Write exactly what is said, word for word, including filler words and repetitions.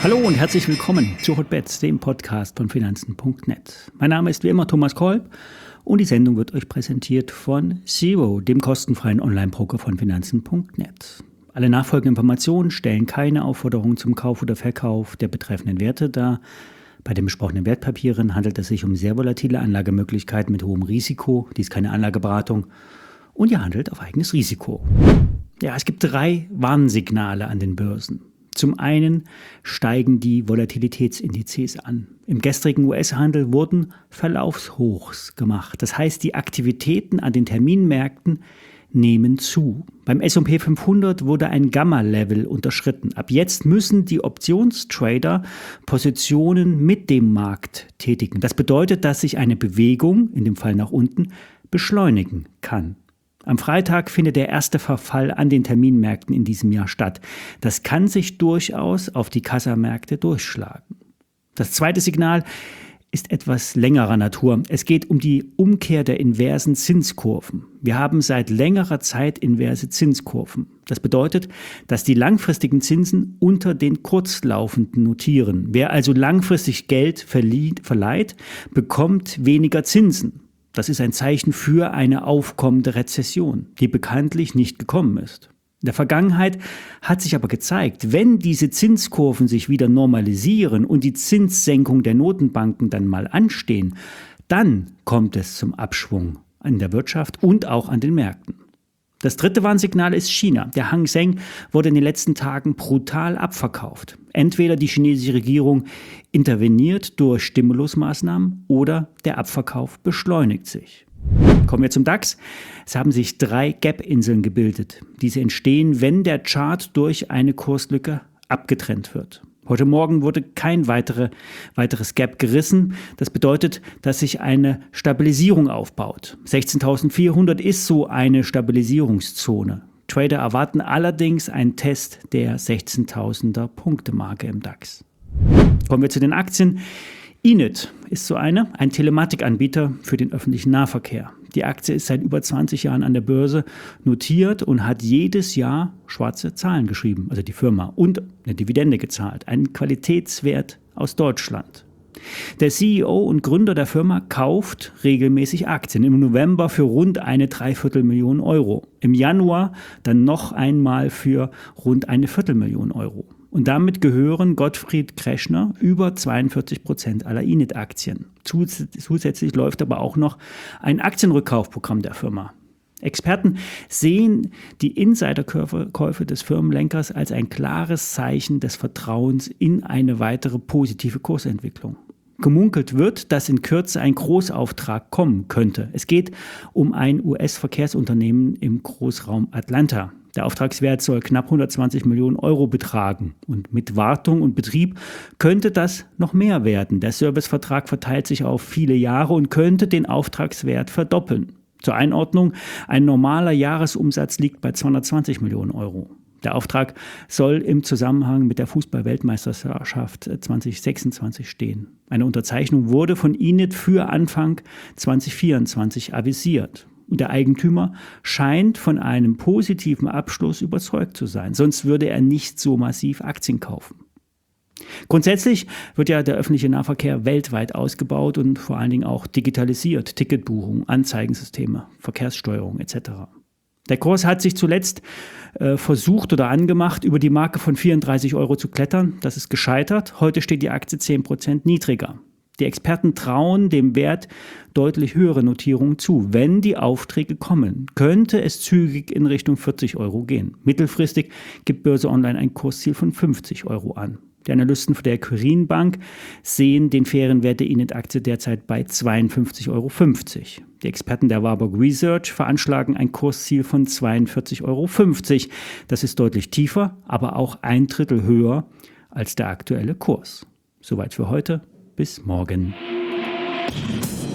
Hallo und herzlich willkommen zu Hotbets, dem Podcast von Finanzen punkt net. Mein Name ist wie immer Thomas Kolb und die Sendung wird euch präsentiert von Zero, dem kostenfreien Online-Broker von Finanzen punkt net. Alle nachfolgenden Informationen stellen keine Aufforderung zum Kauf oder Verkauf der betreffenden Werte dar. Bei den besprochenen Wertpapieren handelt es sich um sehr volatile Anlagemöglichkeiten mit hohem Risiko. Dies ist keine Anlageberatung und ihr handelt auf eigenes Risiko. Ja, es gibt drei Warnsignale an den Börsen. Zum einen steigen die Volatilitätsindizes an. Im gestrigen U S-Handel wurden Verlaufshochs gemacht. Das heißt, die Aktivitäten an den Terminmärkten nehmen zu. Beim S und P fünfhundert wurde ein Gamma-Level unterschritten. Ab jetzt müssen die Optionstrader Positionen mit dem Markt tätigen. Das bedeutet, dass sich eine Bewegung, in dem Fall nach unten, beschleunigen kann. Am Freitag findet der erste Verfall an den Terminmärkten in diesem Jahr statt. Das kann sich durchaus auf die Kassamärkte durchschlagen. Das zweite Signal ist etwas längerer Natur. Es geht um die Umkehr der inversen Zinskurven. Wir haben seit längerer Zeit inverse Zinskurven. Das bedeutet, dass die langfristigen Zinsen unter den kurzlaufenden notieren. Wer also langfristig Geld verlieh- verleiht, bekommt weniger Zinsen. Das ist ein Zeichen für eine aufkommende Rezession, die bekanntlich nicht gekommen ist. In der Vergangenheit hat sich aber gezeigt, wenn diese Zinskurven sich wieder normalisieren und die Zinssenkung der Notenbanken dann mal anstehen, dann kommt es zum Abschwung in der Wirtschaft und auch an den Märkten. Das dritte Warnsignal ist China. Der Hang Seng wurde in den letzten Tagen brutal abverkauft. Entweder die chinesische Regierung interveniert durch Stimulusmaßnahmen oder der Abverkauf beschleunigt sich. Kommen wir zum DAX. Es haben sich drei Gap-Inseln gebildet. Diese entstehen, wenn der Chart durch eine Kurslücke abgetrennt wird. Heute Morgen wurde kein weitere, weiteres Gap gerissen. Das bedeutet, dass sich eine Stabilisierung aufbaut. sechzehntausendvierhundert ist so eine Stabilisierungszone. Trader erwarten allerdings einen Test der sechzehntausender Punkte-Marke im DAX. Kommen wir zu den Aktien. I N I T ist so eine, ein Telematikanbieter für den öffentlichen Nahverkehr. Die Aktie ist seit über zwanzig Jahren an der Börse notiert und hat jedes Jahr schwarze Zahlen geschrieben, also die Firma, und eine Dividende gezahlt, einen Qualitätswert aus Deutschland. Der C E O und Gründer der Firma kauft regelmäßig Aktien. Im November für rund eine Dreiviertelmillion Euro. Im Januar dann noch einmal für rund eine Viertelmillion Euro. Und damit gehören Gottfried Kreschner über zweiundvierzig Prozent aller I N I T-Aktien. Zusätzlich läuft aber auch noch ein Aktienrückkaufprogramm der Firma. Experten sehen die Insiderkäufe des Firmenlenkers als ein klares Zeichen des Vertrauens in eine weitere positive Kursentwicklung. Gemunkelt wird, dass in Kürze ein Großauftrag kommen könnte. Es geht um ein U S-Verkehrsunternehmen im Großraum Atlanta. Der Auftragswert soll knapp hundertzwanzig Millionen Euro betragen und mit Wartung und Betrieb könnte das noch mehr werden. Der Servicevertrag verteilt sich auf viele Jahre und könnte den Auftragswert verdoppeln. Zur Einordnung, ein normaler Jahresumsatz liegt bei zweihundertzwanzig Millionen Euro. Der Auftrag soll im Zusammenhang mit der Fußball-Weltmeisterschaft zwanzig sechsundzwanzig stehen. Eine Unterzeichnung wurde von I N I T für Anfang zwanzig vierundzwanzig avisiert. Und der Eigentümer scheint von einem positiven Abschluss überzeugt zu sein. Sonst würde er nicht so massiv Aktien kaufen. Grundsätzlich wird ja der öffentliche Nahverkehr weltweit ausgebaut und vor allen Dingen auch digitalisiert. Ticketbuchung, Anzeigensysteme, Verkehrssteuerung et cetera. Der Kurs hat sich zuletzt äh, versucht oder angemacht, über die Marke von vierunddreißig Euro zu klettern. Das ist gescheitert. Heute steht die Aktie zehn Prozent niedriger. Die Experten trauen dem Wert deutlich höhere Notierungen zu. Wenn die Aufträge kommen, könnte es zügig in Richtung vierzig Euro gehen. Mittelfristig gibt Börse Online ein Kursziel von fünfzig Euro an. Die Analysten von der Quirin Bank sehen den fairen Wert der I N I T-Aktie derzeit bei zweiundfünfzig Euro fünfzig. Die Experten der Warburg Research veranschlagen ein Kursziel von zweiundvierzig Euro fünfzig. Das ist deutlich tiefer, aber auch ein Drittel höher als der aktuelle Kurs. Soweit für heute. Bis morgen.